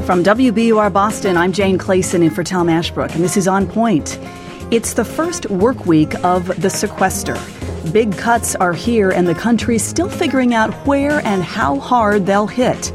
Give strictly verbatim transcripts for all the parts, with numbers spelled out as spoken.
From W B U R Boston, I'm Jane Clayson in for Tom Ashbrook, and this is On Point. It's the first work week of the sequester. Big cuts are here, and the country's still figuring out where and how hard they'll hit.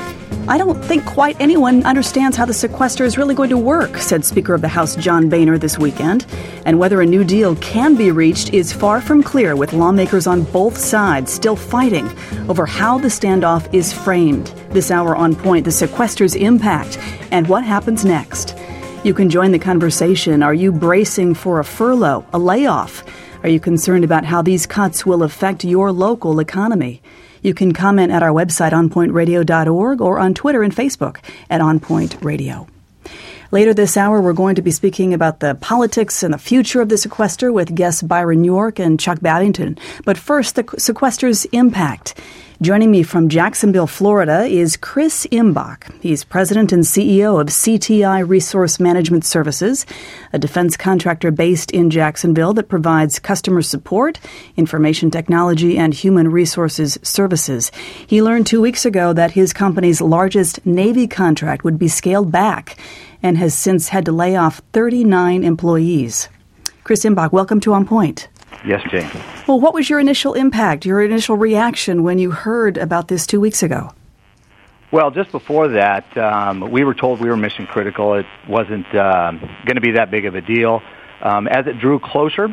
I don't think quite anyone understands how the sequester is really going to work, said Speaker of the House John Boehner this weekend. And whether a new deal can be reached is far from clear, with lawmakers on both sides still fighting over how the standoff is framed. This hour On Point, the sequester's impact and what happens next. You can join the conversation. Are you bracing for a furlough, a layoff? Are you concerned about how these cuts will affect your local economy? You can comment at our website, on point radio dot org, or on Twitter and Facebook at On Point Radio. Later this hour, we're going to be speaking about the politics and the future of the sequester with guests Byron York and Chuck Babington. But first, the sequester's impact. Joining me from Jacksonville, Florida, is Chris Imbach. He's president and C E O of C T I Resource Management Services, a defense contractor based in Jacksonville that provides customer support, information technology, and human resources services. He learned two weeks ago that his company's largest Navy contract would be scaled back and has since had to lay off thirty-nine employees. Chris Imbach, welcome to On Point. Yes, Jane. Well, what was your initial impact, your initial reaction when you heard about this two weeks ago? Well, just before that, um, we were told we were mission critical. It wasn't um, going to be that big of a deal. Um, as it drew closer,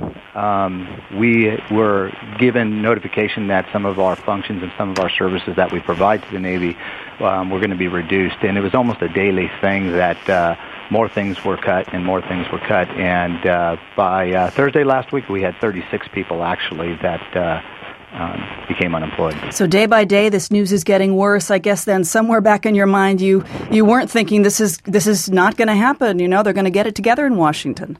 um, we were given notification that some of our functions and some of our services that we provide to the Navy um, were going to be reduced. And it was almost a daily thing that uh, more things were cut and more things were cut. And uh, by uh, Thursday last week, we had thirty-six people actually that uh, um, became unemployed. So day by day, this news is getting worse. I guess then somewhere back in your mind, you you weren't thinking this is this is not going to happen. You know, they're going to get it together in Washington.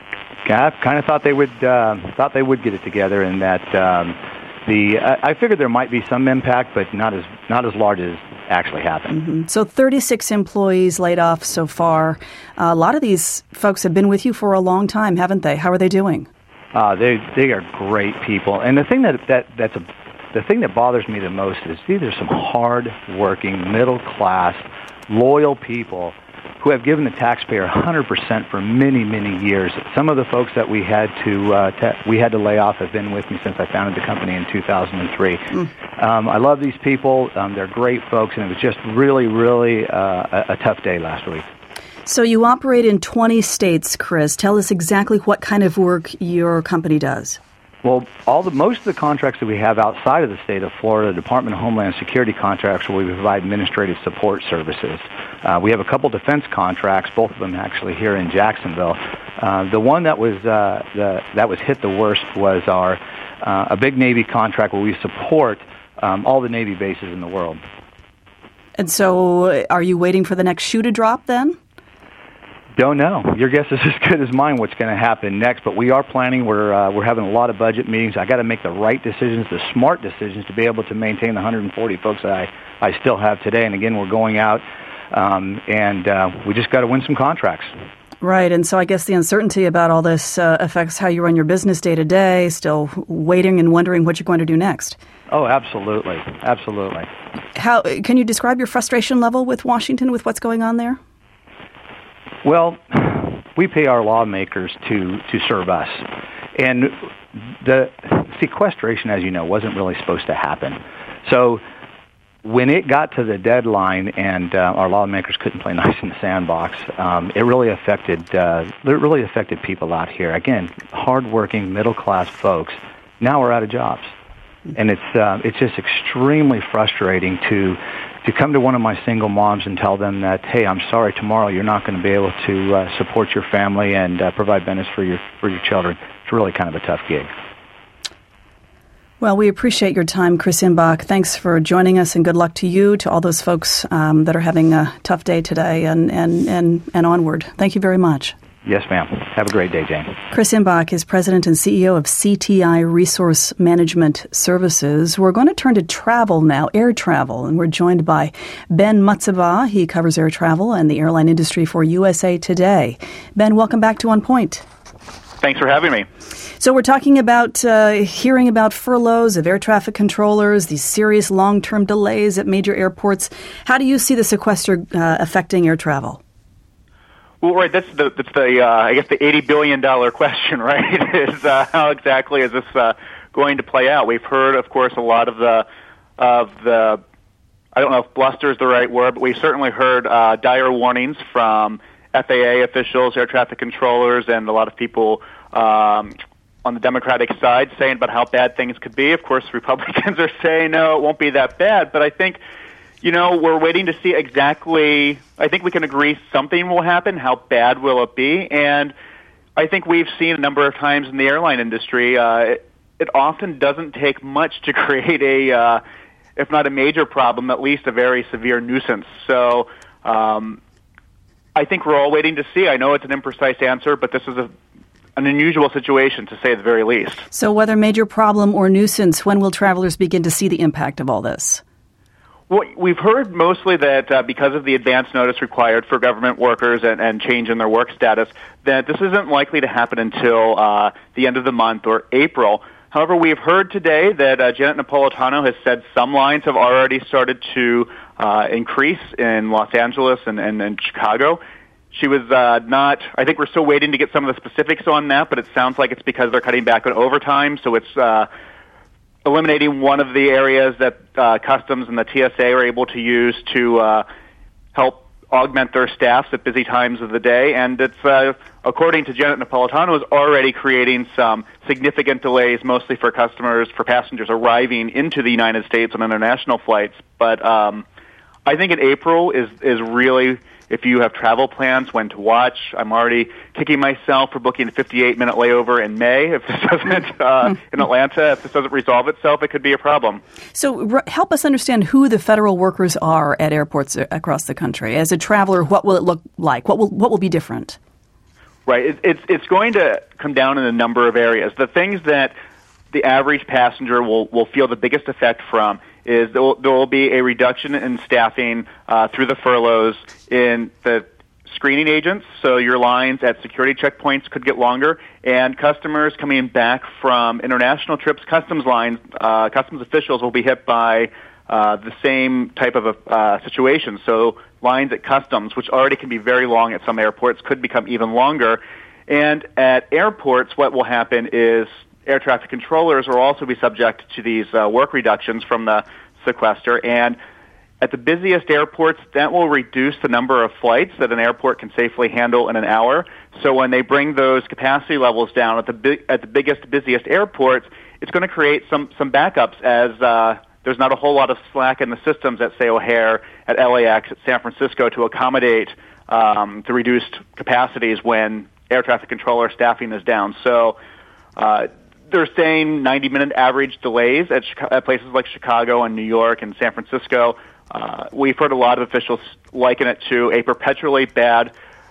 I kind of thought they would uh, thought they would get it together, and that um, the I, I figured there might be some impact, but not as not as large as actually happened. Mm-hmm. So thirty-six employees laid off so far. Uh, a lot of these folks have been with you for a long time, haven't they? How are they doing? Uh, they they are great people, and the thing that that that's a the thing that bothers me the most is these are some hard-working, middle-class, loyal people who have given the taxpayer one hundred percent for many, many years. Some of the folks that we had to uh, ta- we had to lay off have been with me since I founded the company in two thousand three. Mm. Um, I love these people. Um, they're great folks, and it was just really, really uh, a, a tough day last week. So you operate in twenty states, Chris. Tell us exactly what kind of work your company does. Well, all the most of the contracts that we have outside of the state of Florida, Department of Homeland Security contracts, where we provide administrative support services. Uh, we have a couple defense contracts, both of them actually here in Jacksonville. Uh, the one that was uh, the, that was hit the worst was our uh, a big Navy contract where we support um, all the Navy bases in the world. And so, are you waiting for the next shoe to drop then? Don't know. Your guess is as good as mine what's going to happen next, but we are planning. We're uh, we're having a lot of budget meetings. I got to make the right decisions, the smart decisions, to be able to maintain the one hundred forty folks that I, I still have today. And again, we're going out, um, and uh, we just got to win some contracts. Right, and so I guess the uncertainty about all this uh, affects how you run your business day to day, still waiting and wondering what you're going to do next. Oh, absolutely. Absolutely. How can you describe your frustration level with Washington, with what's going on there? Well, we pay our lawmakers to, to serve us. And the sequestration, as you know, wasn't really supposed to happen. So when it got to the deadline and uh, our lawmakers couldn't play nice in the sandbox, um, it really affected uh, it really affected people out here. Again, hardworking, middle-class folks. Now we're out of jobs. And it's uh, it's just extremely frustrating to to come to one of my single moms and tell them that, hey, I'm sorry, tomorrow you're not going to be able to uh, support your family and uh, provide benefits for your for your children. It's really kind of a tough gig. Well, we appreciate your time, Chris Imbach. Thanks for joining us, and good luck to you, to all those folks um, that are having a tough day today, and, and, and, and onward. Thank you very much. Yes, ma'am. Have a great day, Jane. Chris Imbach is president and C E O of C T I Resource Management Services. We're going to turn to travel now, air travel, and we're joined by Ben Mutzabah. He covers air travel and the airline industry for U S A Today. Ben, welcome back to On Point. Thanks for having me. So we're talking about uh, hearing about furloughs of air traffic controllers, these serious long-term delays at major airports. How do you see the sequester uh, affecting air travel? Well, right, that's the, that's the uh, I guess the eighty billion dollars question, right, is uh, how exactly is this uh, going to play out? We've heard, of course, a lot of the, of the I don't know if bluster is the right word, but we've certainly heard uh, dire warnings from F A A officials, air traffic controllers, and a lot of people um, on the Democratic side saying about how bad things could be. Of course, Republicans are saying, no, it won't be that bad. But I think, you know, we're waiting to see exactly, I think we can agree something will happen. How bad will it be? And I think we've seen a number of times in the airline industry, uh, it, it often doesn't take much to create a, uh, if not a major problem, at least a very severe nuisance. So um, I think we're all waiting to see. I know it's an imprecise answer, but this is a, an unusual situation, to say the very least. So whether major problem or nuisance, when will travelers begin to see the impact of all this? Well, we've heard mostly that uh, because of the advance notice required for government workers and, and change in their work status, that this isn't likely to happen until uh, the end of the month or April. However, we've heard today that uh, Janet Napolitano has said some lines have already started to uh, increase in Los Angeles and, and, and Chicago. She was uh, not, I think we're still waiting to get some of the specifics on that, but it sounds like it's because they're cutting back on overtime, so it's uh, eliminating one of the areas that uh, Customs and the T S A are able to use to uh, help augment their staffs at busy times of the day. And it's, uh, according to Janet Napolitano, is already creating some significant delays, mostly for customers, for passengers arriving into the United States on international flights. But um, I think in April is is really, if you have travel plans, when to watch. I'm already kicking myself for booking a fifty-eight minute layover in May. If this doesn't, uh, in Atlanta, if this doesn't resolve itself, it could be a problem. So r- help us understand who the federal workers are at airports across the country. As a traveler, what will it look like? What will what will be different? Right. It, it's it's going to come down in a number of areas. The things that the average passenger will, will feel the biggest effect from is there will, there will be a reduction in staffing uh, through the furloughs in the screening agents, so your lines at security checkpoints could get longer, and customers coming back from international trips, customs lines, uh, customs officials will be hit by uh, the same type of a uh, situation. So lines at customs, which already can be very long at some airports, could become even longer. And at airports, what will happen is air traffic controllers will also be subject to these uh, work reductions from the sequester. And at the busiest airports, that will reduce the number of flights that an airport can safely handle in an hour. So when they bring those capacity levels down at the big, at the biggest, busiest airports, it's going to create some, some backups as uh, there's not a whole lot of slack in the systems at, say, O'Hare, at L A X, at San Francisco to accommodate um, the reduced capacities when air traffic controller staffing is down. So uh, they're saying ninety minute average delays at, at places like Chicago and New York and San Francisco. Uh, we've heard a lot of officials liken it to a perpetually bad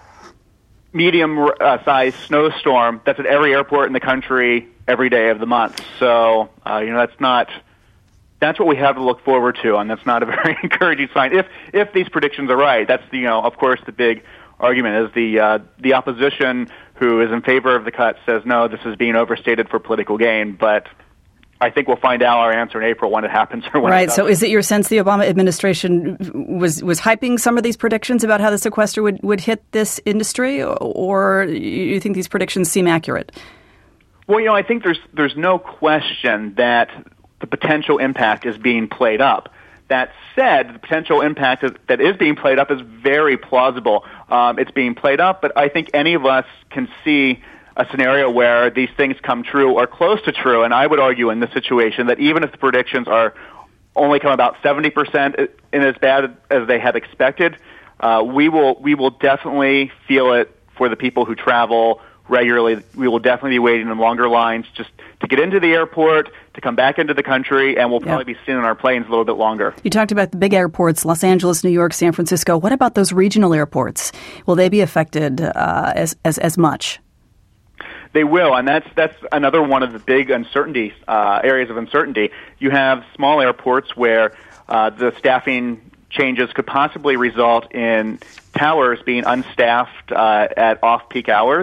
medium-sized uh, snowstorm that's at every airport in the country every day of the month. So, uh, you know, that's not that's what we have to look forward to, and that's not a very encouraging sign. If if these predictions are right, that's the, you know, of course, the big argument is the uh, the opposition who is in favor of the cut says, no, this is being overstated for political gain. But I think we'll find out our answer in April when it happens or when right. it doesn't. So is it your sense the Obama administration was was hyping some of these predictions about how the sequester would, would hit this industry, or you think these predictions seem accurate? Well, you know, I think there's there's no question that the potential impact is being played up. That said, the potential impact that is being played up is very plausible. Um, it's being played up, but I think any of us can see a scenario where these things come true or close to true, and I would argue in this situation that even if the predictions are only come about seventy percent in as bad as they had expected, uh, we will we will definitely feel it for the people who travel regularly. We will definitely be waiting in longer lines just to get into the airport, to come back into the country, and we'll probably yeah. be sitting on our planes a little bit longer. You talked about the big airports, Los Angeles, New York, San Francisco. What about those regional airports? Will they be affected uh, as, as as much? They will, and that's that's another one of the big uncertainty uh, areas of uncertainty. You have small airports where uh, the staffing changes could possibly result in towers being unstaffed uh, at off-peak hours.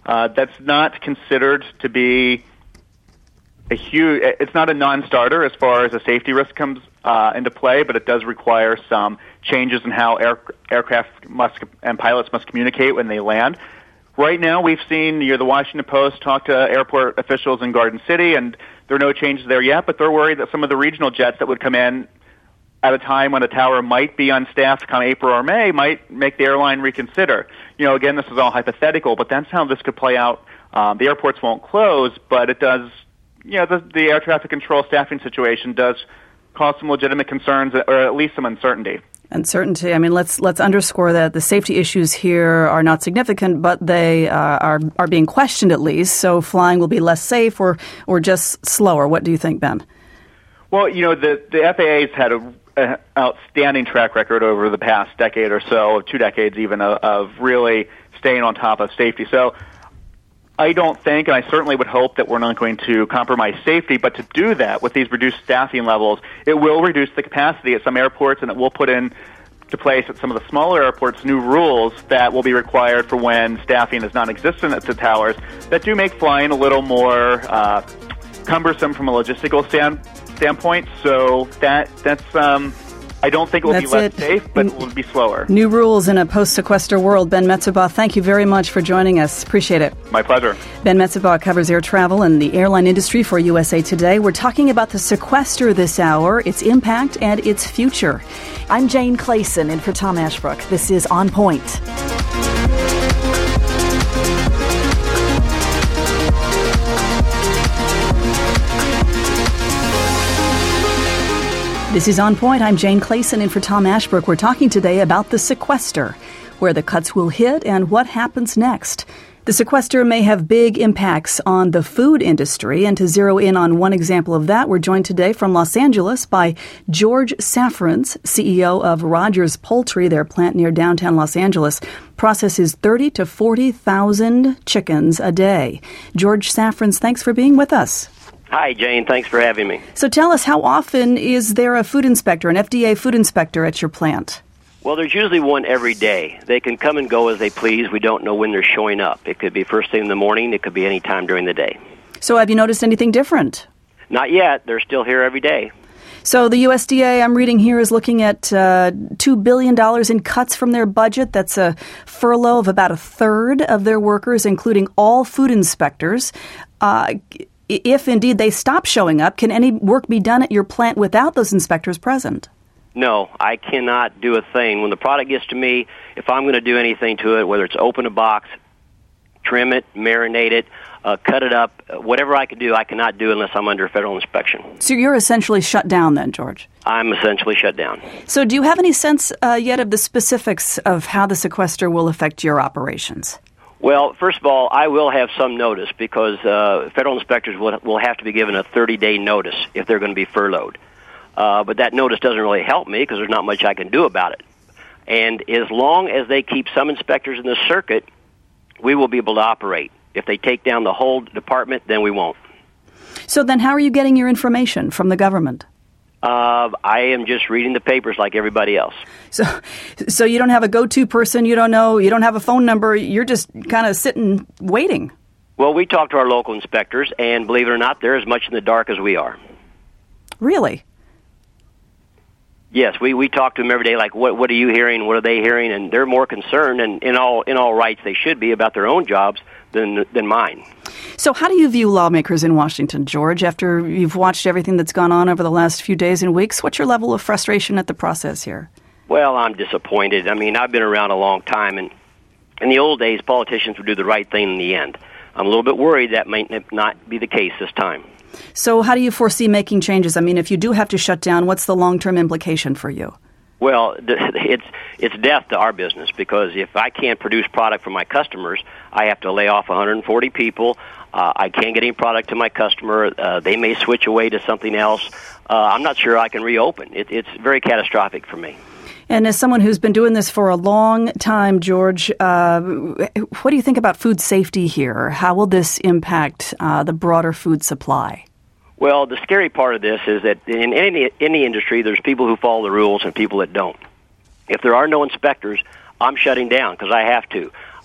Uh, that's not considered to be a huge. It's not a non-starter as far as a safety risk comes uh, into play, but it does require some changes in how air, aircraft must and pilots must communicate when they land. Right now, we've seen you know, the Washington Post talk to airport officials in Garden City, and there are no changes there yet, but they're worried that some of the regional jets that would come in at a time when the tower might be unstaffed come April or May might make the airline reconsider. You know, again, this is all hypothetical, but that's how this could play out. Um, the airports won't close, but it does, you know, the, the air traffic control staffing situation does cause some legitimate concerns or at least some uncertainty. Uncertainty. I mean, let's let's underscore that the safety issues here are not significant, but they uh, are are being questioned at least. So flying will be less safe or or just slower. What do you think, Ben? Well, you know, the the F A A's had a, a outstanding track record over the past decade or so, two decades even, of, of really staying on top of safety. So I don't think, and I certainly would hope that we're not going to compromise safety, but to do that with these reduced staffing levels, it will reduce the capacity at some airports, and it will put in to place at some of the smaller airports new rules that will be required for when staffing is non-existent at the towers that do make flying a little more uh, cumbersome from a logistical stand, standpoint. So that that's um, I don't think it will That's be less it. safe, but it will be slower. New rules in a post-sequester world. Ben Metzebaugh, thank you very much for joining us. Appreciate it. My pleasure. Ben Metzebaugh covers air travel and the airline industry for U S A Today. We're talking about the sequester this hour, its impact, and its future. I'm Jane Clayson in for Tom Ashbrook. This is On Point. This is On Point. I'm Jane Clayson in for Tom Ashbrook. We're talking today about the sequester, where the cuts will hit and what happens next. The sequester may have big impacts on the food industry, and to zero in on one example of that, we're joined today from Los Angeles by George Safrans, C E O of Rogers Poultry. Their plant near downtown Los Angeles processes thirty to forty thousand chickens a day. George Safrans, thanks for being with us. Hi, Jane. Thanks for having me. So tell us, how often is there a food inspector, an F D A food inspector at your plant? Well, there's usually one every day. They can come and go as they please. We don't know when they're showing up. It could be first thing in the morning. It could be any time during the day. So have you noticed anything different? Not yet. They're still here every day. So the U S D A, I'm reading here, is looking at uh, two billion dollars in cuts from their budget. That's a furlough of about a third of their workers, including all food inspectors. Uh If indeed they stop showing up, can any work be done at your plant without those inspectors present? No, I cannot do a thing. When the product gets to me, if I'm going to do anything to it, whether it's open a box, trim it, marinate it, uh, cut it up, whatever I can do, I cannot do unless I'm under federal inspection. So you're essentially shut down then, George? I'm essentially shut down. So do you have any sense uh, yet of the specifics of how the sequester will affect your operations? Well, first of all, I will have some notice because uh, federal inspectors will, will have to be given a thirty-day notice if they're going to be furloughed. Uh, but that notice doesn't really help me because there's not much I can do about it. And as long as they keep some inspectors in the circuit, we will be able to operate. If they take down the whole department, then we won't. So then how are you getting your information from the government? Uh, I am just reading the papers like everybody else. So so you don't have a go-to person, you don't know, you don't have a phone number, you're just kind of sitting, waiting. Well, we talk to our local inspectors, and believe it or not, they're as much in the dark as we are. Really? Yes, we, we talk to them every day, like, what what are you hearing, what are they hearing, and they're more concerned, and in all in all rights they should be, about their own jobs than than mine. So how do you view lawmakers in Washington, George, after you've watched everything that's gone on over the last few days and weeks? What's your level of frustration at the process here? Well, I'm disappointed. I mean, I've been around a long time, and in the old days, politicians would do the right thing in the end. I'm a little bit worried that might not be the case this time. So how do you foresee making changes? I mean, if you do have to shut down, what's the long-term implication for you? Well, it's it's death to our business, because if I can't produce product for my customers, I have to lay off one hundred forty people. Uh, I can't get any product to my customer. Uh, they may switch away to something else. Uh, I'm not sure I can reopen. It, it's very catastrophic for me. And as someone who's been doing this for a long time, George, uh, what do you think about food safety here? How will this impact uh, the broader food supply? Well, the scary part of this is that in any any industry, there's people who follow the rules and people that don't. If there are no inspectors, I'm shutting down because I have to.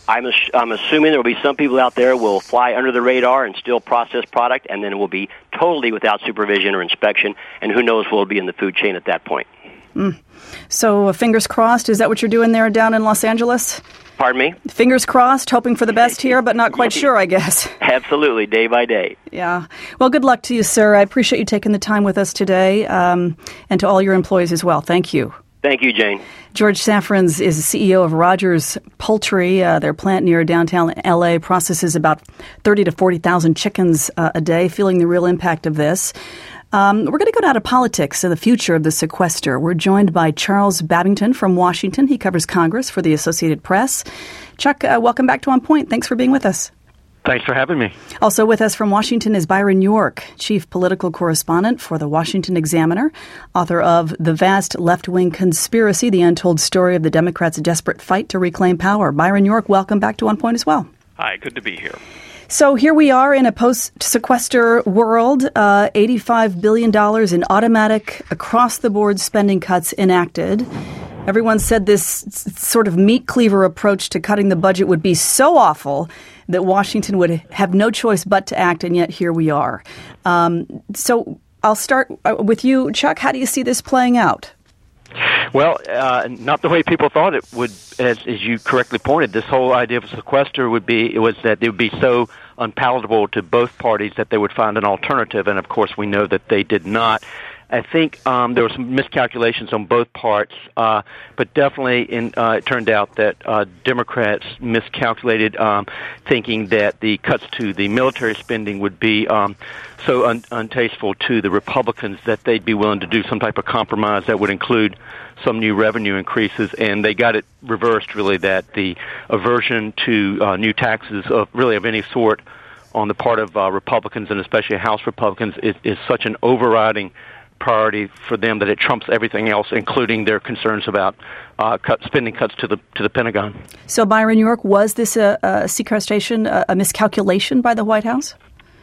I'm, ass- I'm assuming there will be some people out there will fly under the radar and still process product, and then it will be totally without supervision or inspection, and who knows what will be in the food chain at that point. Mm. So uh, fingers crossed, is that what you're doing there down in Los Angeles? Pardon me? Fingers crossed, hoping for the best here, but not quite sure, I guess. Absolutely, day by day. Yeah. Well, good luck to you, sir. I appreciate you taking the time with us today, um, and to all your employees as well. Thank you. Thank you, Jane. George Safrans is the C E O of Rogers Poultry. Uh, their plant near downtown L A processes about thirty to forty thousand chickens uh, a day, feeling the real impact of this. Um, we're going to go down to politics and the future of the sequester. We're joined by Charles Babington from Washington. He covers Congress for the Associated Press. Chuck, uh, welcome back to On Point. Thanks for being with us. Thanks for having me. Also with us from Washington is Byron York, chief political correspondent for the Washington Examiner, author of The Vast Left-Wing Conspiracy, The Untold Story of the Democrats' Desperate Fight to Reclaim Power. Byron York, welcome back to On Point as well. Hi, good to be here. So here we are in a post-sequester world, uh, eighty-five billion dollars in automatic, across-the-board spending cuts enacted. Everyone said this sort of meat cleaver approach to cutting the budget would be so awful that Washington would have no choice but to act, and yet here we are. Um, so I'll start with you, Chuck. How do you see this playing out? Well, uh, not the way people thought it would, as, as you correctly pointed. This whole idea of a sequester would be, it was that it would be so unpalatable to both parties that they would find an alternative, and of course we know that they did not. I think um, there were some miscalculations on both parts, uh, but definitely in, uh, it turned out that uh, Democrats miscalculated, um, thinking that the cuts to the military spending would be um, so un- untasteful to the Republicans that they'd be willing to do some type of compromise that would include some new revenue increases, and they got it reversed, really, that the aversion to uh, new taxes of really of any sort on the part of uh, Republicans, and especially House Republicans, is, is such an overriding priority for them that it trumps everything else, including their concerns about uh, cut, spending cuts to the to the Pentagon. So, Byron York, was this a, a sequestration, a, a miscalculation by the White House?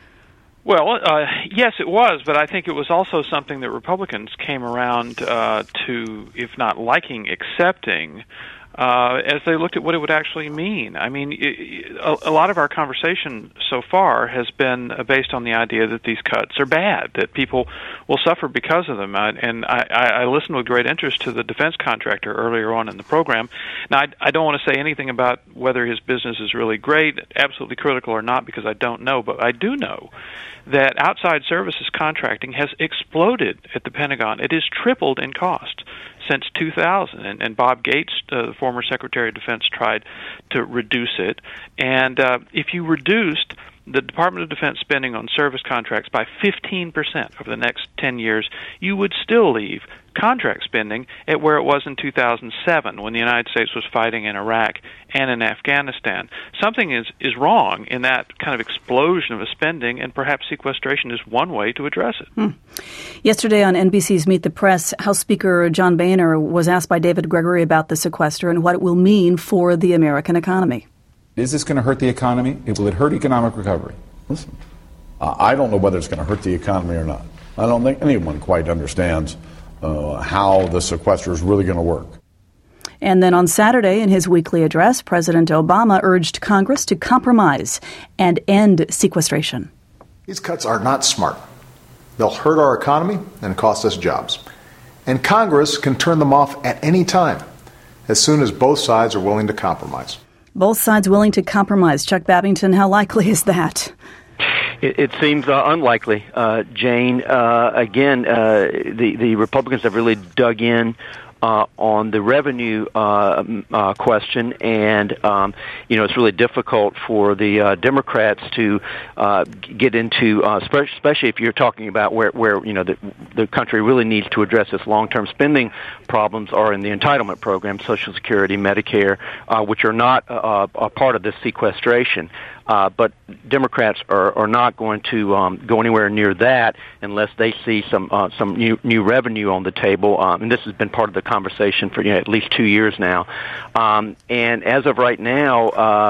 Well, uh, yes, it was, but I think it was also something that Republicans came around uh, to, if not liking, accepting, uh, as they looked at what it would actually mean. I mean, it, a, a lot of our conversation so far has been based on the idea that these cuts are bad, that people will suffer because of them. I, and I, I listened with great interest to the defense contractor earlier on in the program. Now, I, I don't want to say anything about whether his business is really great, absolutely critical or not, because I don't know, but I do know that outside services contracting has exploded at the Pentagon. It has tripled in cost since two thousand, and, and Bob Gates, uh, the former Secretary of Defense, tried to reduce it. And uh, if you reduced the Department of Defense spending on service contracts by fifteen percent over the next ten years, you would still leave contract spending at where it was in two thousand seven, when the United States was fighting in Iraq and in Afghanistan. Something is, is wrong in that kind of explosion of spending, and perhaps sequestration is one way to address it. Hmm. Yesterday on N B C's Meet the Press, House Speaker John Boehner was asked by David Gregory about the sequester and what it will mean for the American economy. Is this going to hurt the economy? Will it hurt economic recovery? Listen, uh, I don't know whether it's going to hurt the economy or not. I don't think anyone quite understands uh, how the sequester is really going to work. And then on Saturday, in his weekly address, President Obama urged Congress to compromise and end sequestration. These cuts are not smart. They'll hurt our economy and cost us jobs. And Congress can turn them off at any time, as soon as both sides are willing to compromise. Both sides willing to compromise. Chuck Babington, how likely is that? It, it seems uh, unlikely, uh, Jane. Uh, again, uh, the, the Republicans have really dug in uh, on the revenue uh, uh, question, and um, you know it's really difficult for the uh, Democrats to uh, get into, uh, especially if you're talking about where, where you know the, the country really needs to address its long-term spending problems are in the entitlement program, Social Security, Medicare, uh, which are not uh, a part of this sequestration. Uh, but Democrats are, are not going to um, go anywhere near that unless they see some uh, some new new revenue on the table. Um, and this has been part of the conversation for you know, at least two years now. Um, and as of right now, uh,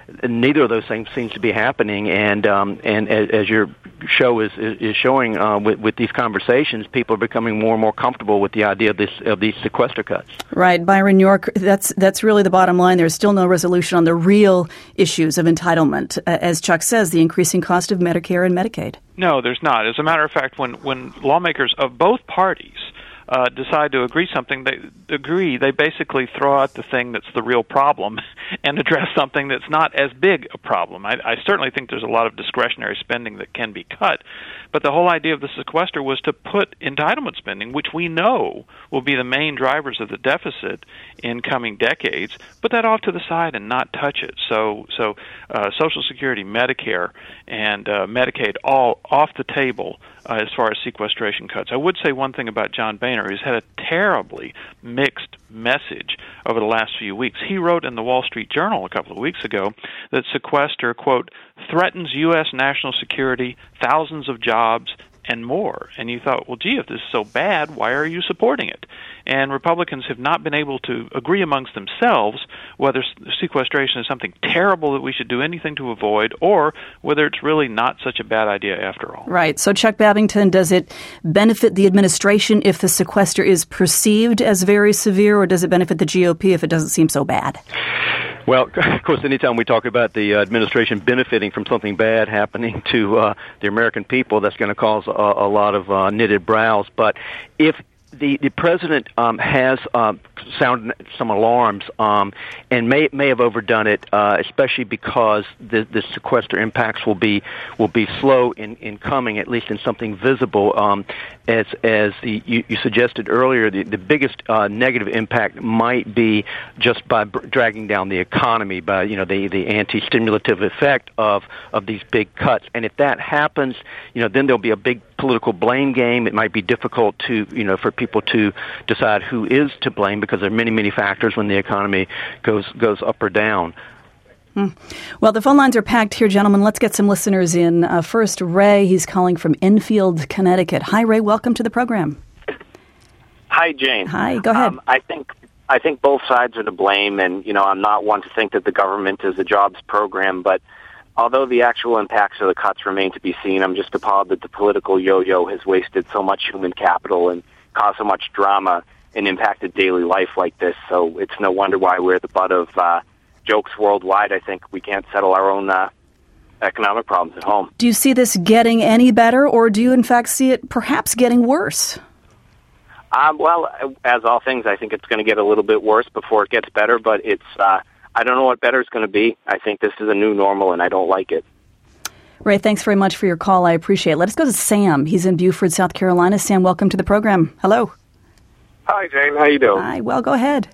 neither of those things seems to be happening. And um, and as, as your show is is showing uh, with with these conversations, people are becoming more and more comfortable with the idea of this of these sequester cuts. Right, Byron York. That's that's really the bottom line. There's still no resolution on the real issues of entitlement, as Chuck says, the increasing cost of Medicare and Medicaid. No, there's not. As a matter of fact, when when lawmakers of both parties Uh, decide to agree something, they agree, they basically throw out the thing that's the real problem and address something that's not as big a problem. I, I certainly think there's a lot of discretionary spending that can be cut, but the whole idea of the sequester was to put entitlement spending, which we know will be the main drivers of the deficit in coming decades, put that off to the side and not touch it. So, so uh, Social Security, Medicare, and uh, Medicaid all off the table uh, as far as sequestration cuts. I would say one thing about John Boehner, who's had a terribly mixed message over the last few weeks. He wrote in the Wall Street Journal a couple of weeks ago that sequester, quote, threatens U S national security, thousands of jobs, and more. And you thought, well, gee, if this is so bad, why are you supporting it? And Republicans have not been able to agree amongst themselves whether sequestration is something terrible that we should do anything to avoid, or whether it's really not such a bad idea after all. Right. So, Chuck Babington, does it benefit the administration if the sequester is perceived as very severe, or does it benefit the G O P if it doesn't seem so bad? Well, of course, anytime we talk about the uh, administration benefiting from something bad happening to uh, the American people, that's going to cause a, a lot of uh, knitted brows. But if the, the president um, has um, sounded some alarms um, and may may have overdone it, uh, especially because the, the sequester impacts will be will be slow in, in coming, at least in something visible. Um, as as the, you, you suggested earlier, the, the biggest uh, negative impact might be just by b- dragging down the economy, by you know the, the anti-stimulative effect of, of these big cuts. And if that happens, you know, then there'll be a big political blame game. It might be difficult to you know for people to decide who is to blame, because there are many, many factors when the economy goes goes up or down. Hmm. Well, the phone lines are packed here, gentlemen. Let's get some listeners in. Uh, first, Ray, he's calling from Enfield, Connecticut. Hi, Ray. Welcome to the program. Hi, Jane. Hi, go ahead. Um, I think I think both sides are to blame, and, you know, I'm not one to think that the government is a jobs program, but although the actual impacts of the cuts remain to be seen, I'm just appalled that the political yo-yo has wasted so much human capital and caused so much drama and impacted daily life like this. So it's no wonder why we're the butt of uh, jokes worldwide. I think we can't settle our own uh, economic problems at home. Do you see this getting any better, or do you in fact see it perhaps getting worse? Um, well, as all things, I think it's going to get a little bit worse before it gets better, but it's uh, I don't know what better is going to be. I think this is a new normal, and I don't like it. Ray, thanks very much for your call. I appreciate it. Let's go to Sam. He's in Beaufort, South Carolina. Sam, welcome to the program. Hello. Hi, Jane. How you doing? Hi. Well, go ahead.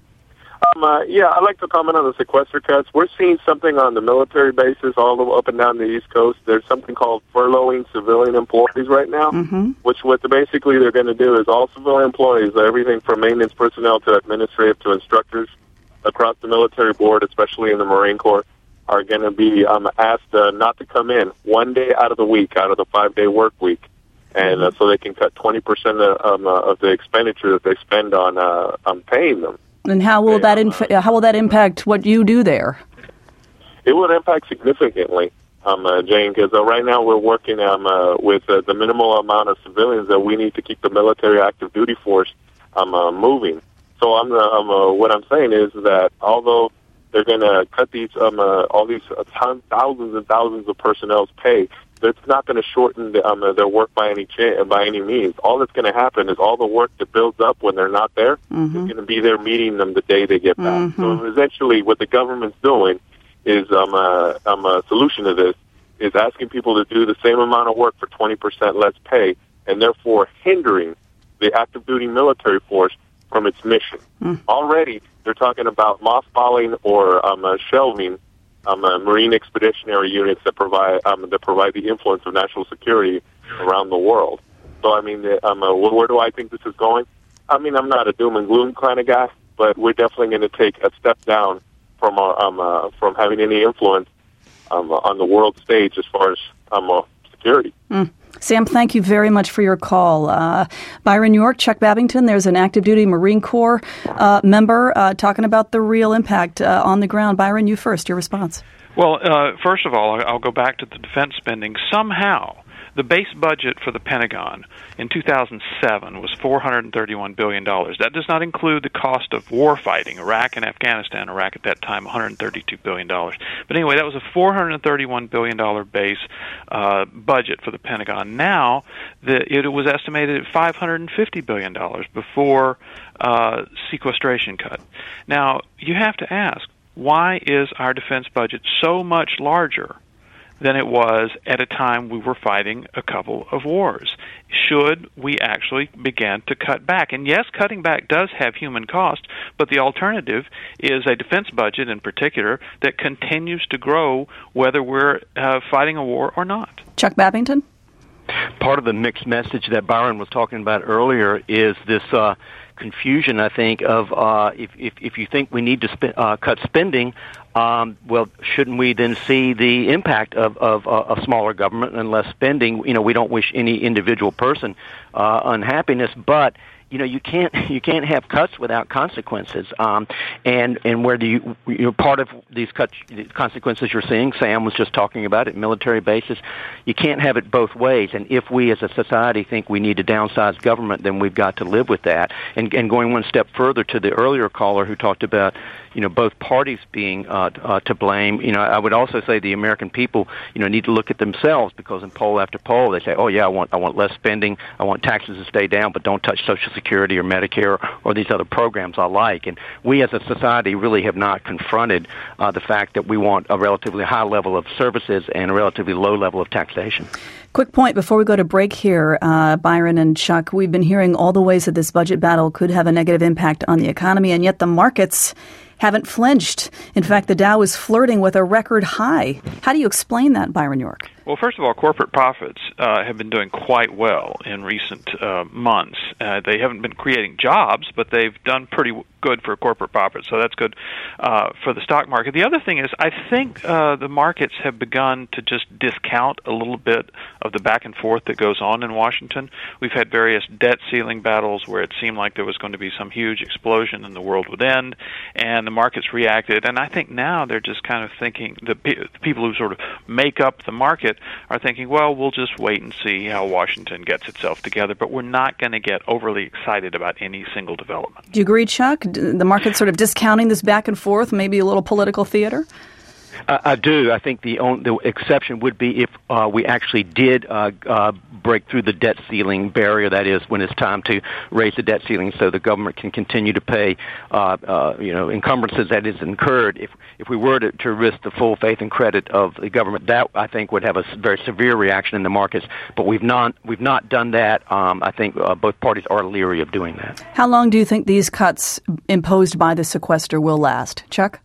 Um, uh, yeah, I'd like to comment on the sequester cuts. We're seeing something on the military bases all the, up and down the East Coast. There's something called furloughing civilian employees right now, mm-hmm. which what basically they're going to do is all civilian employees, everything from maintenance personnel to administrative to instructors across the military board, especially in the Marine Corps, are going to be um, asked uh, not to come in one day out of the week, out of the five-day work week, and uh, so they can cut twenty percent of, um, uh, of the expenditure that they spend on uh, on paying them. And how will that inf- how will that impact what you do there? It would impact significantly, um, uh, Jane, because uh, right now we're working um, uh, with uh, the minimal amount of civilians that we need to keep the military active duty force um, uh, moving. So I'm, uh, um, uh, what I'm saying is that although they're going to cut these um, uh, all these uh, ton- thousands and thousands of personnel's pay, it's not going to shorten the, um, uh, their work by any cha- by any means. All that's going to happen is all the work that builds up when they're not there mm-hmm. is going to be there meeting them the day they get back. Mm-hmm. So essentially, what the government's doing is um, uh, um, a solution to this is asking people to do the same amount of work for twenty percent less pay, and therefore hindering the active duty military force from its mission. Mm. Already, they're talking about mothballing or um, uh, shelving um, uh, Marine expeditionary units that provide um, that provide the influence of national security around the world. So, I mean, um, uh, where do I think this is going? I mean, I'm not a doom and gloom kind of guy, but we're definitely going to take a step down from our, um, uh, from having any influence um, on the world stage as far as um, uh, security. Mm. Sam, thank you very much for your call. Uh, Byron York, Chuck Babington, there's an active duty Marine Corps uh, member uh, talking about the real impact uh, on the ground. Byron, you first, your response. Well, uh, first of all, I'll go back to the defense spending. Somehow, the base budget for the Pentagon in two thousand seven was four hundred thirty-one billion dollars. That does not include the cost of war fighting, Iraq and Afghanistan. Iraq at that time, one hundred thirty-two billion dollars. But anyway, that was a four hundred thirty-one billion dollars base uh, budget for the Pentagon. Now, the, it was estimated at five hundred fifty billion dollars before uh, sequestration cut. Now, you have to ask, why is our defense budget so much larger than it was at a time we were fighting a couple of wars? Should we actually begin to cut back? And yes, cutting back does have human cost, but the alternative is a defense budget in particular that continues to grow whether we're uh, fighting a war or not. Chuck Babington? Part of the mixed message that Byron was talking about earlier is this uh, confusion, I think, of uh, if, if, if you think we need to sp- uh, cut spending, um, well, shouldn't we then see the impact of, of, of smaller government and less spending? You know, we don't wish any individual person uh, unhappiness, but you know, you can't you can't have cuts without consequences. Um, and and where do you you know part of these cuts consequences you're seeing? Sam was just talking about it. Military bases. You can't have it both ways. And if we as a society think we need to downsize government, then we've got to live with that. And and going one step further to the earlier caller who talked about, you know, both parties being uh, uh, to blame. You know, I would also say the American people, you know, need to look at themselves, because in poll after poll they say, oh yeah, I want I want less spending, I want taxes to stay down, but don't touch Social Security or Medicare or these other programs I like. And we as a society really have not confronted uh, the fact that we want a relatively high level of services and a relatively low level of taxation. Quick point before we go to break here, uh, Byron and Chuck. We've been hearing all the ways that this budget battle could have a negative impact on the economy, and yet the markets haven't flinched. In fact, the Dow is flirting with a record high. How do you explain that, Byron York? Well, first of all, corporate profits uh, have been doing quite well in recent uh, months. Uh, they haven't been creating jobs, but they've done pretty good for corporate profits, so that's good uh, for the stock market. The other thing is, I think uh, the markets have begun to just discount a little bit of the back and forth that goes on in Washington. We've had various debt ceiling battles where it seemed like there was going to be some huge explosion and the world would end, and the markets reacted. And I think now they're just kind of thinking, the, pe- the people who sort of make up the market are thinking, well, we'll just wait and see how Washington gets itself together, but we're not going to get overly excited about any single development. Do you agree, Chuck? The market's sort of discounting this back and forth, maybe a little political theater? I, I do. I think the only, the exception would be if uh, we actually did uh, uh, break through the debt ceiling barrier. That is, when it's time to raise the debt ceiling, so the government can continue to pay, uh, uh, you know, encumbrances that is incurred. If if we were to, to risk the full faith and credit of the government, that I think would have a very severe reaction in the markets. But we've not we've not done that. Um, I think uh, both parties are leery of doing that. How long do you think these cuts imposed by the sequester will last, Chuck?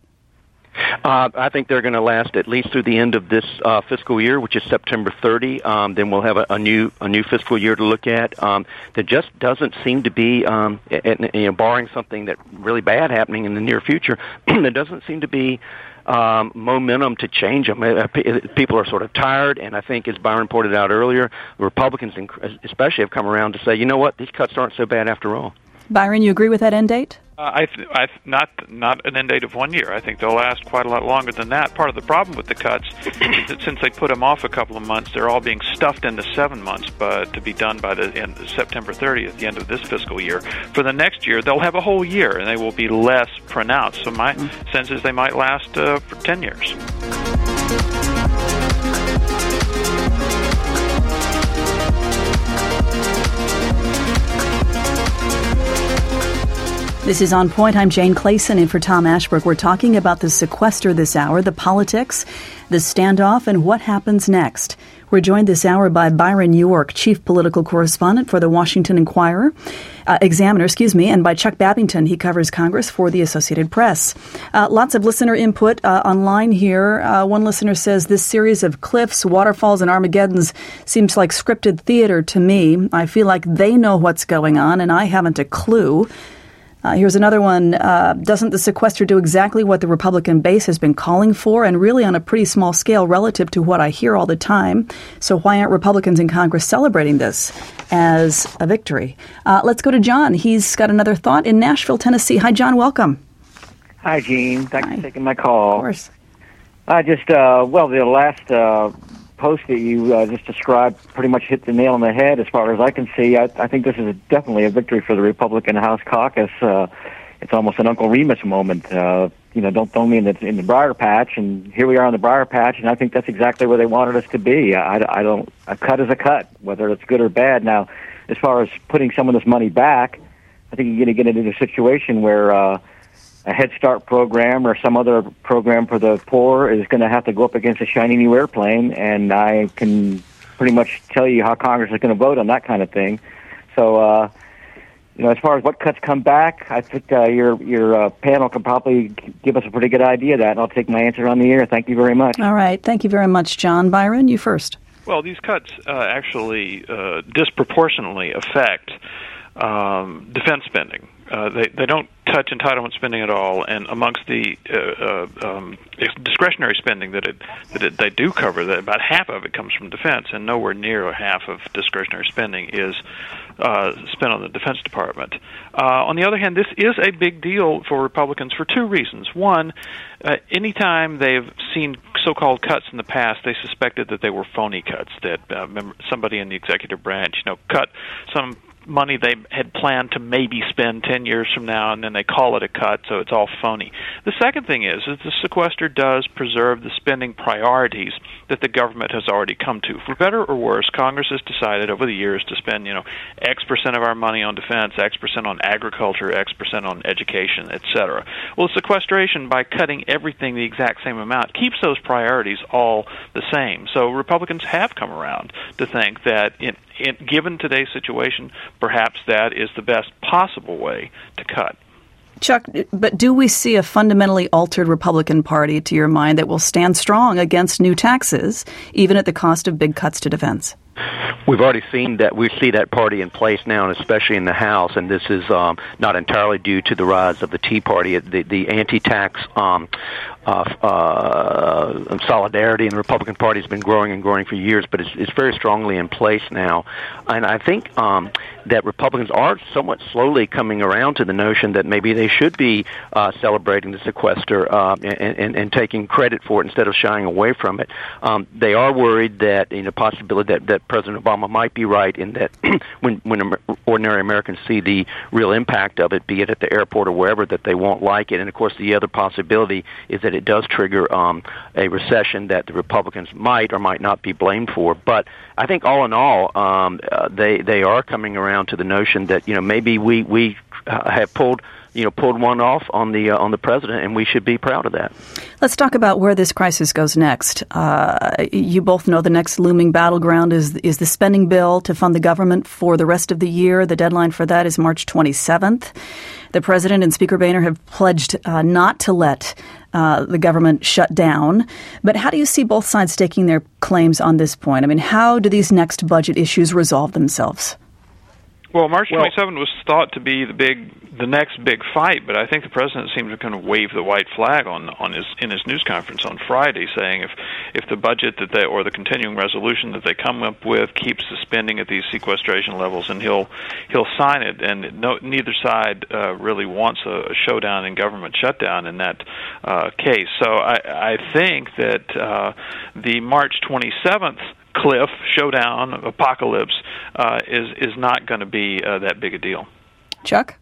Uh, I think they're going to last at least through the end of this uh, fiscal year, which is September thirtieth. Um, then we'll have a, a new a new fiscal year to look at. Um, there just doesn't seem to be, um, you know, barring something that really bad happening in the near future, there doesn't seem to be um, momentum to change them. People are sort of tired, and I think, as Byron pointed out earlier, Republicans especially have come around to say, you know what, these cuts aren't so bad after all. Byron, you agree with that end date? Uh, I, th- I th- not not an end date of one year. I think they'll last quite a lot longer than that. Part of the problem with the cuts is that since they put them off a couple of months, they're all being stuffed into seven months, but to be done by the end, September thirtieth, the end of this fiscal year. For the next year, they'll have a whole year, and they will be less pronounced. So my mm-hmm. sense is they might last uh, for ten years. This is On Point. I'm Jane Clayson in for Tom Ashbrook. We're talking about the sequester this hour, the politics, the standoff, and what happens next. We're joined this hour by Byron York, chief political correspondent for the Washington Inquirer, uh, Examiner, excuse me, and by Chuck Babington. He covers Congress for the Associated Press. Uh, lots of listener input uh, online here. Uh, one listener says, this series of cliffs, waterfalls, and Armageddons seems like scripted theater to me. I feel like they know what's going on, and I haven't a clue. Uh, here's another one. Uh, doesn't the sequester do exactly what the Republican base has been calling for, and really on a pretty small scale relative to what I hear all the time? So why aren't Republicans in Congress celebrating this as a victory? Uh, let's go to John. He's got another thought in Nashville, Tennessee. Hi, John. Welcome. Hi, Gene. Thanks Hi. for taking my call. Of course. I just, uh, well, the last uh, post that you uh, just described pretty much hit the nail on the head as far as I can see. I, I think this is a, definitely a victory for the Republican House caucus. Uh, it's almost an Uncle Remus moment. Uh, you know, don't throw me in the, in the briar patch, and here we are in the briar patch, and I think that's exactly where they wanted us to be. I, I don't, a cut is a cut, whether it's good or bad. Now, as far as putting some of this money back, I think you're going to get into a situation where uh, a Head Start program or some other program for the poor is going to have to go up against a shiny new airplane, and I can pretty much tell you how Congress is going to vote on that kind of thing. So, uh, you know, as far as what cuts come back, I think uh, your your uh, panel can probably give us a pretty good idea of that, and I'll take my answer on the air. Thank you very much. All right. Thank you very much, John. Byron, you first. Well, these cuts uh, actually uh, disproportionately affect um, defense spending. Uh, they they don't touch entitlement spending at all, and amongst the uh, uh, um, discretionary spending that it that it, they do cover, that about half of it comes from defense, and nowhere near half of discretionary spending is uh, spent on the Defense Department. Uh, on the other hand, this is a big deal for Republicans for two reasons. One, uh, anytime they've seen so-called cuts in the past, they suspected that they were phony cuts, that uh, somebody in the executive branch, you know, cut some money they had planned to maybe spend ten years from now, and then they call it a cut, so it's all phony. The second thing is that the sequester does preserve the spending priorities that the government has already come to. For better or worse, Congress has decided over the years to spend, you know, X percent of our money on defense, X percent on agriculture, X percent on education, et cetera. Well, sequestration, by cutting everything the exact same amount, keeps those priorities all the same. So Republicans have come around to think that in In, given today's situation, perhaps that is the best possible way to cut. Chuck, but do we see a fundamentally altered Republican Party, to your mind, that will stand strong against new taxes, even at the cost of big cuts to defense? We've already seen that. We see that party in place now, and especially in the House, and this is um, not entirely due to the rise of the Tea Party. The, the anti-tax um, uh, uh, solidarity in the Republican Party has been growing and growing for years, but it's, it's very strongly in place now. And I think um, that Republicans are somewhat slowly coming around to the notion that maybe they should be uh, celebrating the sequester uh, and, and, and taking credit for it instead of shying away from it. Um, they are worried that, you know, possibility that, that President Obama might be right in that when when ordinary Americans see the real impact of it, be it at the airport or wherever, that they won't like it. And, of course, the other possibility is that it does trigger um, a recession that the Republicans might or might not be blamed for. But I think all in all, um, uh, they they are coming around to the notion that, you know, maybe we, we uh, have pulled you know, pulled one off on the uh, on the president, and we should be proud of that. Let's talk about where this crisis goes next. Uh, you both know the next looming battleground is is the spending bill to fund the government for the rest of the year. The deadline for that is March twenty-seventh. The president and Speaker Boehner have pledged uh, not to let uh, the government shut down. But how do you see both sides staking their claims on this point? I mean, how do these next budget issues resolve themselves? Well, March twenty-seventh was thought to be the big, the next big fight, but I think the president seemed to kind of wave the white flag on on his in his news conference on Friday, saying if if the budget that they or the continuing resolution that they come up with keeps the spending at these sequestration levels, and he'll he'll sign it. And no, neither side uh, really wants a, a showdown in government shutdown in that uh, case. So I, I think that uh, the March twenty-seventh cliff, showdown, apocalypse, uh, is is not going to be uh, that big a deal. Chuck?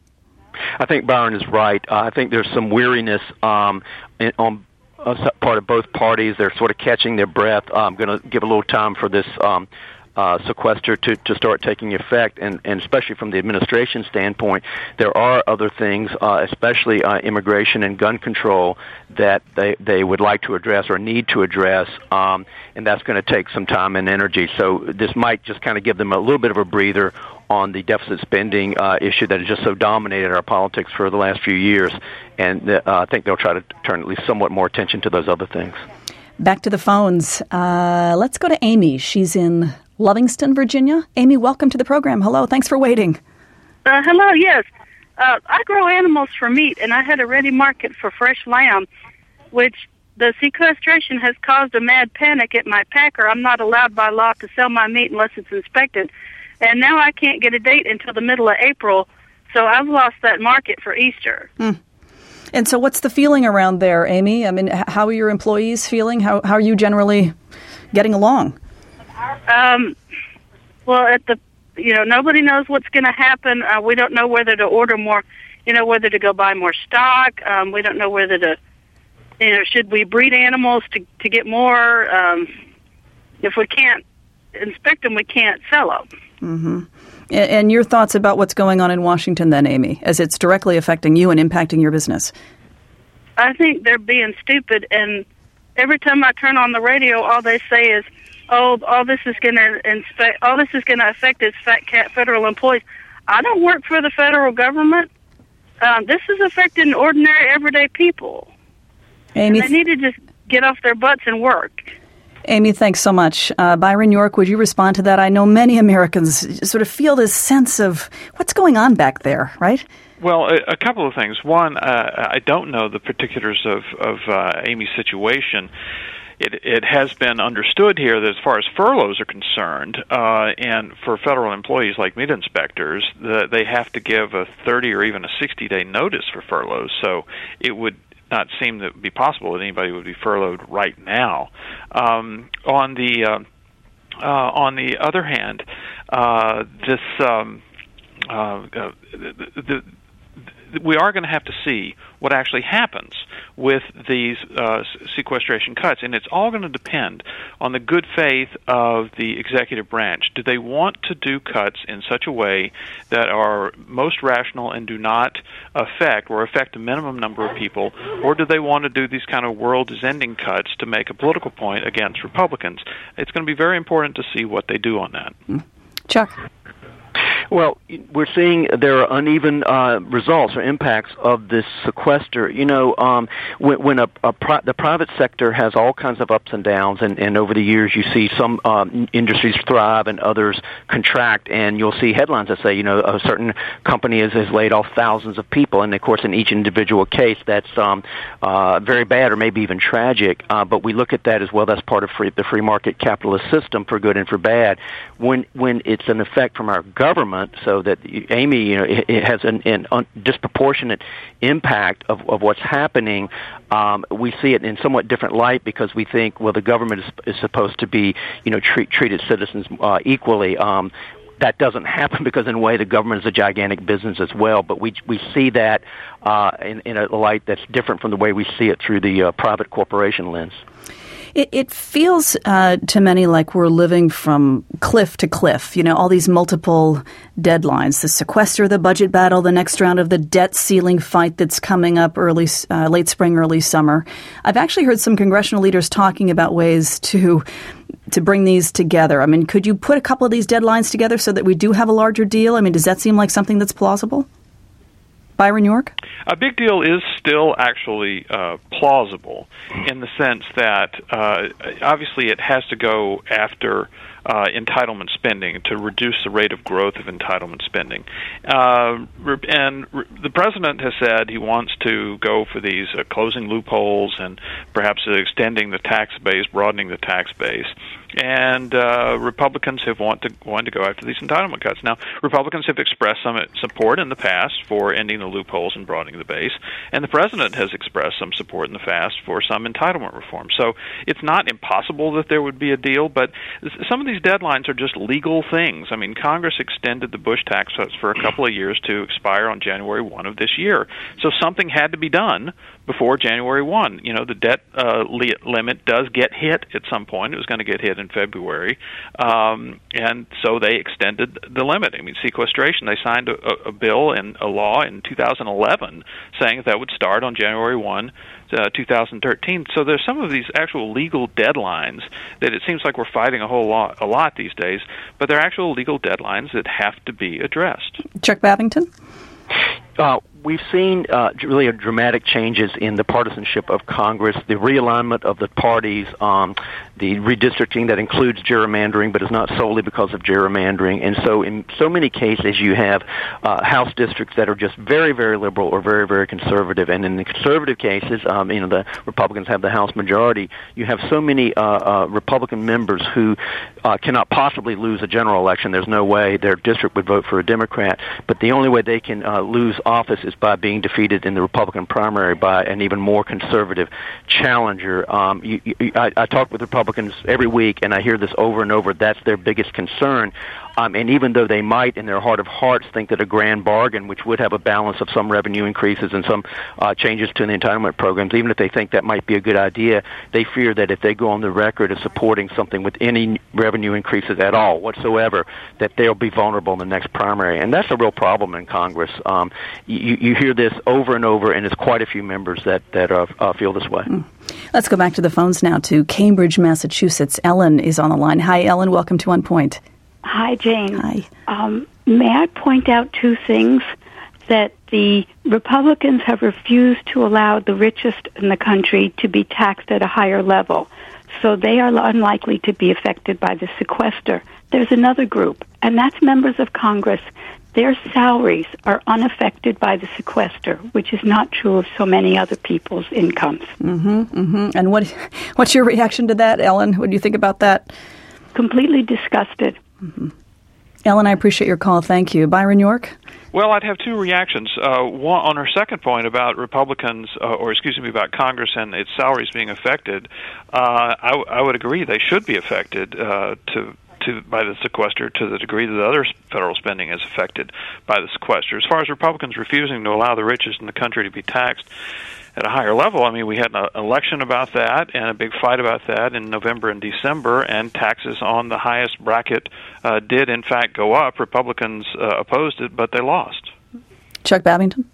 I think Byron is right. Uh, I think there's some weariness um, in, on uh, part of both parties. They're sort of catching their breath. Uh, I'm going to give a little time for this um, uh, sequester to, to start taking effect, and, and especially from the administration standpoint, there are other things, uh, especially uh, immigration and gun control, that they, they would like to address or need to address, um, and that's going to take some time and energy. So this might just kind of give them a little bit of a breather on the deficit spending uh, issue that has just so dominated our politics for the last few years, and uh, I think they'll try to turn at least somewhat more attention to those other things. Back to the phones. Uh, let's go to Amy. She's in Lovingston, Virginia. Amy, welcome to the program. Hello. Thanks for waiting. Uh, hello. Yes. uh, I grow animals for meat, and I had a ready market for fresh lamb, which the sequestration has caused a mad panic at my packer. I'm not allowed by law to sell my meat unless it's inspected. And now I can't get a date until the middle of April, so I've lost that market for Easter. Hmm. And so what's the feeling around there, Amy? I mean, how are your employees feeling? How, how are you generally getting along? Um, well, at the, you know, nobody knows what's going to happen. Uh, we don't know whether to order more, you know, whether to go buy more stock. Um, we don't know whether to, you know, should we breed animals to, to get more? Um, if we can't inspect them, we can't sell them. Mm-hmm. And your thoughts about what's going on in Washington then, Amy, as it's directly affecting you and impacting your business? I think they're being stupid, and every time I turn on the radio, all they say is, "Oh, all this is going to inspect, all this is going to affect is fat cat federal employees." I don't work for the federal government. Um, this is affecting ordinary, everyday people. Amy, and they need to just get off their butts and work. Amy, thanks so much. Uh, Byron York, would you respond to that? I know many Americans sort of feel this sense of what's going on back there, right? Well, a, a couple of things. One, uh, I don't know the particulars of, of uh, Amy's situation. It, it has been understood here that as far as furloughs are concerned, uh, and for federal employees like meat inspectors, the, they have to give a thirty or even a sixty-day notice for furloughs. So it would not seem that it would be possible that anybody would be furloughed right now. Um, on the uh, uh, on the other hand, uh, this um, uh, uh, the, the, the, we are going to have to see what actually happens with these uh, sequestration cuts, and it's all going to depend on the good faith of the executive branch. Do they want to do cuts in such a way that are most rational and do not affect or affect a minimum number of people, or do they want to do these kind of world-is-ending cuts to make a political point against Republicans? It's going to be very important to see what they do on that. Chuck? Well, we're seeing there are uneven uh, results or impacts of this sequester. You know, um, when, when a, a pri- the private sector has all kinds of ups and downs, and, and over the years you see some um, industries thrive and others contract, and you'll see headlines that say, you know, a certain company has, has laid off thousands of people, and of course in each individual case that's um, uh, very bad or maybe even tragic. Uh, but we look at that as well. That's part of free, the free market capitalist system for good and for bad. When when it's an effect from our government, so that Amy, you know, it, it has an, an un, disproportionate impact of, of what's happening. Um, we see it in somewhat different light because we think, well, the government is, is supposed to be, you know, treat treat its citizens uh, equally. Um, that doesn't happen because, in a way, the government is a gigantic business as well. But we we see that uh, in, in a light that's different from the way we see it through the uh, private corporation lens. It, it feels uh, to many like we're living from cliff to cliff, you know, all these multiple deadlines, the sequester, the budget battle, the next round of the debt ceiling fight that's coming up early, uh, late spring, early summer. I've actually heard some congressional leaders talking about ways to to bring these together. I mean, could you put a couple of these deadlines together so that we do have a larger deal? I mean, does that seem like something that's plausible? Byron York? A big deal is still actually uh, plausible in the sense that uh, obviously it has to go after uh, entitlement spending to reduce the rate of growth of entitlement spending. Uh, and the president has said he wants to go for these uh, closing loopholes and perhaps uh, extending the tax base, broadening the tax base. And uh, Republicans have want to, wanted to go after these entitlement cuts. Now, Republicans have expressed some support in the past for ending the loopholes and broadening the base, and the president has expressed some support in the past for some entitlement reform. So it's not impossible that there would be a deal, but some of these deadlines are just legal things. I mean, Congress extended the Bush tax cuts for a couple of years to expire on January first of this year. So something had to be done before January first. You know, the debt uh, li- limit does get hit at some point. It was going to get hit in February, um, and so they extended the limit. I mean, sequestration, they signed a, a bill and a law in two thousand eleven saying that, that would start on January first, uh, two thousand thirteen. So there's some of these actual legal deadlines that it seems like we're fighting a whole lot, a lot these days, but they're actual legal deadlines that have to be addressed. Chuck Babington? Uh, we've seen uh, really a dramatic changes in the partisanship of Congress, the realignment of the parties, um, the redistricting that includes gerrymandering, but is not solely because of gerrymandering. And so in so many cases, you have uh, House districts that are just very, very liberal or very, very conservative. And in the conservative cases, um, you know, the Republicans have the House majority. You have so many uh, uh, Republican members who uh, cannot possibly lose a general election. There's no way their district would vote for a Democrat. But the only way they can uh, lose office is by being defeated in the Republican primary by an even more conservative challenger. Um, you, you, I, I talk with Republicans every week, and I hear this over and over. That's their biggest concern. Um, and even though they might, in their heart of hearts, think that a grand bargain, which would have a balance of some revenue increases and some uh, changes to the entitlement programs, even if they think that might be a good idea, they fear that if they go on the record as supporting something with any revenue increases at all whatsoever, that they'll be vulnerable in the next primary. And that's a real problem in Congress. Um, you, you hear this over and over, and it's quite a few members that, that uh, uh, feel this way. Mm. Let's go back to the phones now to Cambridge, Massachusetts. Ellen is on the line. Hi, Ellen. Welcome to On Point. Hi, Jane. Hi. Um, may I point out two things? That the Republicans have refused to allow the richest in the country to be taxed at a higher level. So they are unlikely to be affected by the sequester. There's another group, and that's members of Congress. Their salaries are unaffected by the sequester, which is not true of so many other people's incomes. Mm-hmm, mm-hmm. And what, what's your reaction to that, Ellen? What do you think about that? Completely disgusted. Mm-hmm. Ellen, I appreciate your call. Thank you. Byron York? Well, I'd have two reactions. Uh, one, on her second point about Republicans, uh, or excuse me, about Congress and its salaries being affected, uh, I, w- I would agree they should be affected uh, to to by the sequester to the degree that other federal spending is affected by the sequester. As far as Republicans refusing to allow the richest in the country to be taxed at a higher level, I mean, we had an election about that and a big fight about that in November and December, and taxes on the highest bracket uh, did, in fact, go up. Republicans uh, opposed it, but they lost. Chuck Babington?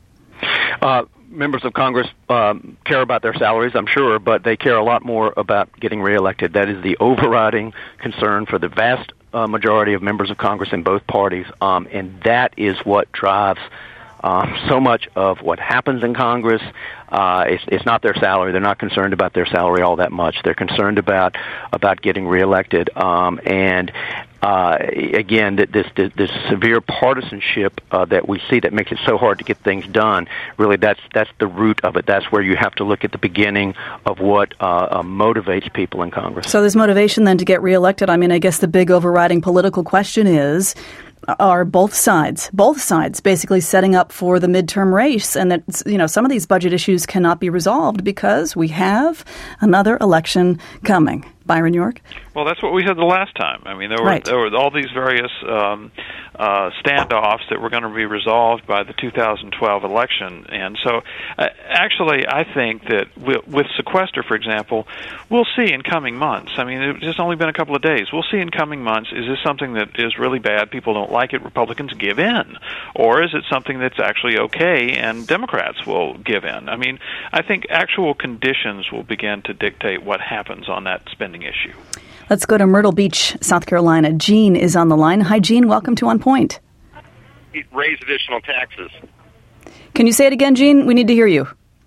Uh, members of Congress um, care about their salaries, I'm sure, but they care a lot more about getting reelected. That is the overriding concern for the vast uh, majority of members of Congress in both parties, um, and that is what drives Uh, so much of what happens in Congress. Uh, it's, it's not their salary. They're not concerned about their salary all that much. They're concerned about about getting reelected. Um, and uh, again, this, this this severe partisanship uh, that we see that makes it so hard to get things done. Really, that's that's the root of it. That's where you have to look at the beginning of what uh, uh, motivates people in Congress. So, this motivation then to get reelected. I mean, I guess the big overriding political question is, are both sides, both sides basically setting up for the midterm race, and that, you know, some of these budget issues cannot be resolved because we have another election coming. Byron York? Well, that's what we said the last time. I mean, there were, right. there were all these various um, uh, standoffs that were going to be resolved by the two thousand twelve election. And so, uh, actually, I think that with, with sequester, for example, we'll see in coming months. I mean, it's just only been a couple of days. We'll see in coming months, is this something that is really bad, people don't like it, Republicans give in? Or is it something that's actually okay and Democrats will give in? I mean, I think actual conditions will begin to dictate what happens on that spending issue. Let's go to Myrtle Beach, South Carolina. Gene is on the line. Hi, Gene. Welcome to On Point. Raise additional taxes. Can you say it again, Gene? We need to hear you.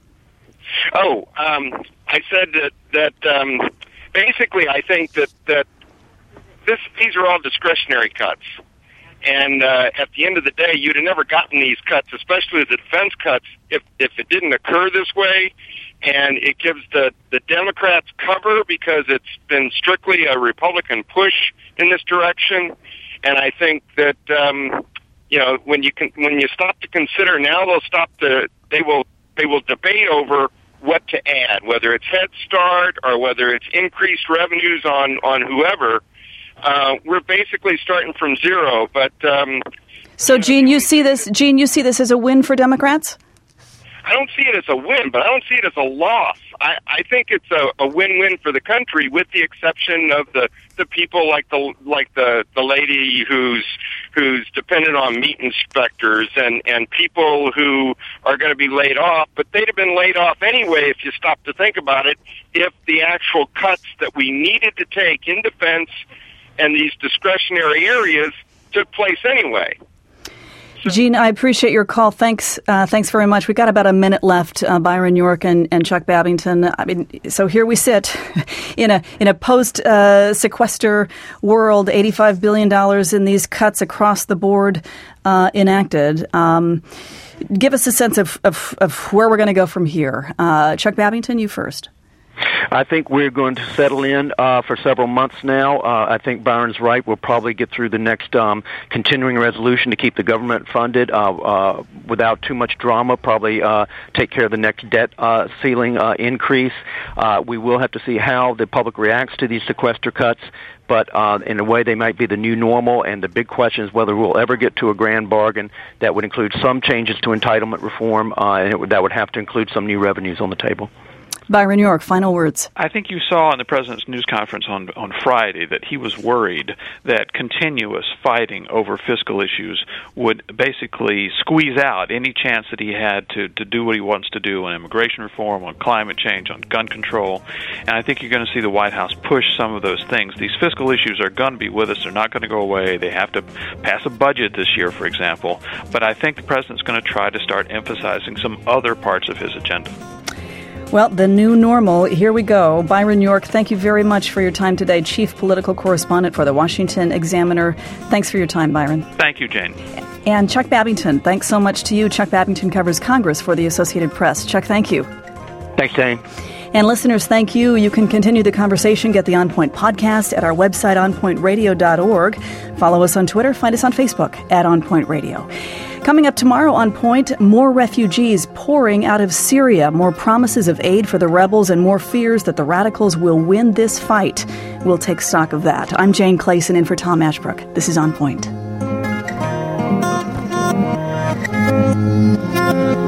Oh, um, I said that, that um, basically I think that, that this these are all discretionary cuts. And uh, at the end of the day, you'd have never gotten these cuts, especially the defense cuts, if, if it didn't occur this way. And it gives the, the Democrats cover because it's been strictly a Republican push in this direction. And I think that, um, you know, when you can, when you stop to consider now, they'll stop to, they will, they will debate over what to add, whether it's Head Start or whether it's increased revenues on, on whoever. Uh, we're basically starting from zero, but, um, so Gene, you see this, Gene, you see this as a win for Democrats? I don't see it as a win, but I don't see it as a loss. I, I think it's a, a win-win for the country, with the exception of the, the people like the like the, the lady who's who's dependent on meat inspectors and, and people who are going to be laid off. But they'd have been laid off anyway if you stop to think about it, if the actual cuts that we needed to take in defense and these discretionary areas took place anyway. Gene, I appreciate your call. Thanks, uh, thanks very much. We've got about a minute left. Uh, Byron York and, and Chuck Babington. I mean, so here we sit in a in a post uh, sequester world. eighty-five billion dollars in these cuts across the board uh, enacted. Um, give us a sense of of, of where we're going to go from here. Uh, Chuck Babington, you first. I think we're going to settle in uh, for several months now. Uh, I think Byron's right. We'll probably get through the next um, continuing resolution to keep the government funded uh, uh, without too much drama, probably uh, take care of the next debt uh, ceiling uh, increase. Uh, we will have to see how the public reacts to these sequester cuts. But uh, in a way, they might be the new normal, and the big question is whether we'll ever get to a grand bargain that would include some changes to entitlement reform, uh, and it would, that would have to include some new revenues on the table. Byron York, final words. I think you saw in the President's news conference on, on Friday that he was worried that continuous fighting over fiscal issues would basically squeeze out any chance that he had to, to do what he wants to do on immigration reform, on climate change, on gun control. And I think you're going to see the White House push some of those things. These fiscal issues are going to be with us. They're not going to go away. They have to pass a budget this year, for example. But I think the President's going to try to start emphasizing some other parts of his agenda. Well, the new normal, here we go. Byron York, thank you very much for your time today, Chief Political Correspondent for the Washington Examiner. Thanks for your time, Byron. Thank you, Jane. And Chuck Babington, thanks so much to you. Chuck Babington covers Congress for the Associated Press. Chuck, thank you. Thanks, Jane. And listeners, thank you. You can continue the conversation, get the On Point podcast at our website, on point radio dot org. Follow us on Twitter, find us on Facebook at On Point Radio. Coming up tomorrow on Point, more refugees pouring out of Syria, more promises of aid for the rebels, and more fears that the radicals will win this fight. We'll take stock of that. I'm Jane Clayson in for Tom Ashbrook. This is On Point.